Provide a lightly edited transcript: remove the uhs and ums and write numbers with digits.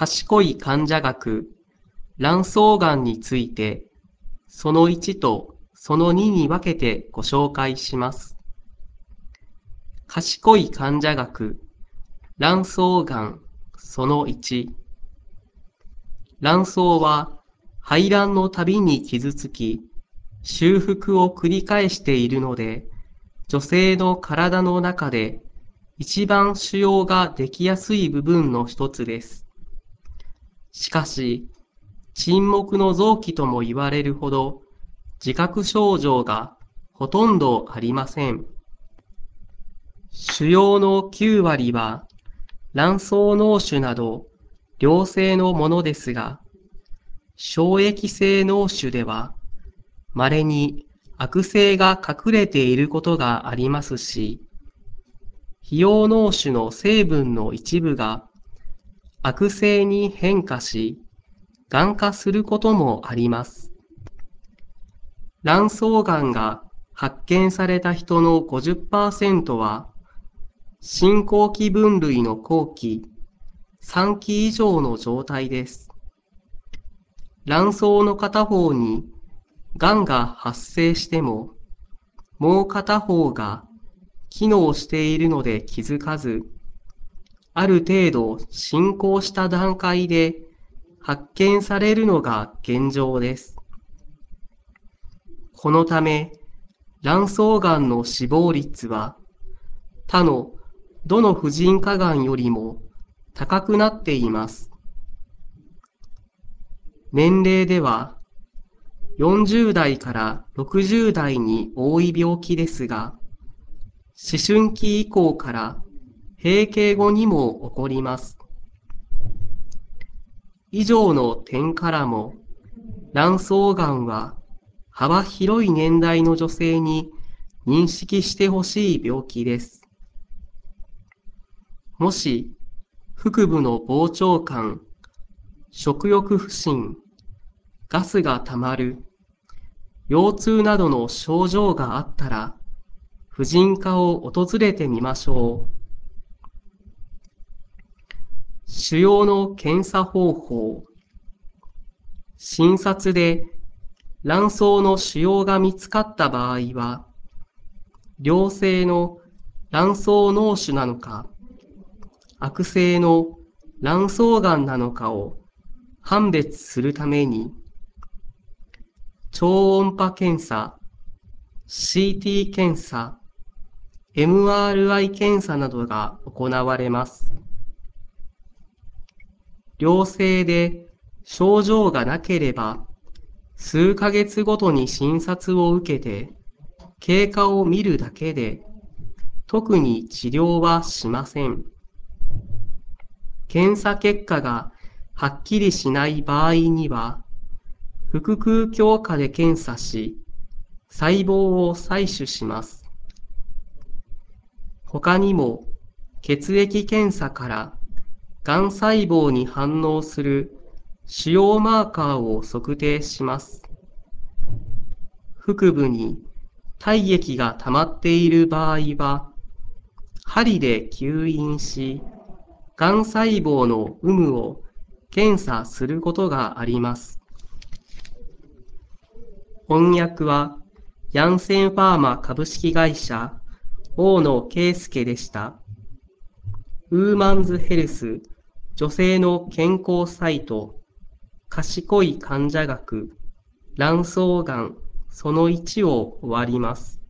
賢い患者学、卵巣がんについて、その1とその2に分けてご紹介します。賢い患者学、卵巣がん、その1。卵巣は排卵のたびに傷つき、修復を繰り返しているので、女性の体の中で一番腫瘍ができやすい部分の一つです。しかし、沈黙の臓器とも言われるほど、自覚症状がほとんどありません。腫瘍の9割は卵巣嚢腫など良性のものですが、衝液性脳腫では稀に悪性が隠れていることがありますし、肥葉脳腫の成分の一部が悪性に変化し、がん化することもあります。卵巣がんが発見された人の 50% は、進行期分類の後期、3期以上の状態です。卵巣の片方にがんが発生しても、もう片方が機能しているので気づかず、ある程度進行した段階で発見されるのが現状です。このため、卵巣がんの死亡率は他のどの婦人科がんよりも高くなっています。年齢では40代から60代に多い病気ですが、思春期以降から閉経後にも起こります。以上の点からも、卵巣がんは幅広い年代の女性に認識してほしい病気です。もし、腹部の膨張感、食欲不振、ガスがたまる、腰痛などの症状があったら、婦人科を訪れてみましょう。腫瘍の検査方法。診察で卵巣の腫瘍が見つかった場合は、良性の卵巣嚢腫なのか、悪性の卵巣がんなのかを判別するために、超音波検査、CT 検査、MRI 検査などが行われます。良性で症状がなければ、数ヶ月ごとに診察を受けて、経過を見るだけで、特に治療はしません。検査結果がはっきりしない場合には、腹腔鏡下で検査し、細胞を採取します。他にも、血液検査からがん細胞に反応する腫瘍マーカーを測定します。腹部に体液が溜まっている場合は、針で吸引し、がん細胞の有無を検査することがあります。翻訳は、ヤンセンファーマ株式会社、大野圭介でした。ウーマンズヘルス、女性の健康サイト、賢い患者学、卵巣がん、その1を終わります。